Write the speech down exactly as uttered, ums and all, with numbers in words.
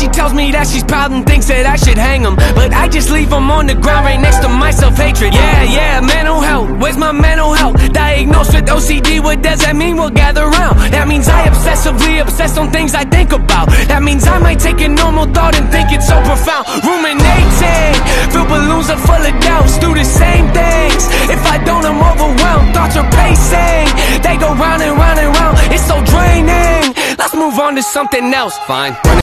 She tells me that she's proud and thinks that I should hang them, but I just leave them on the ground right next to my self-hatred. Yeah, yeah, mental health, where's my mental health? Diagnosed with O C D, what does that mean? We'll gather round. That means I obsessively obsess on things I think about. That means I might take a normal thought and think it's so profound. Ruminating, fill balloons are full of doubts. Do the same things, if I don't I'm overwhelmed. Thoughts are pacing, they go round and round and round. It's so draining, let's move on to something else. Fine.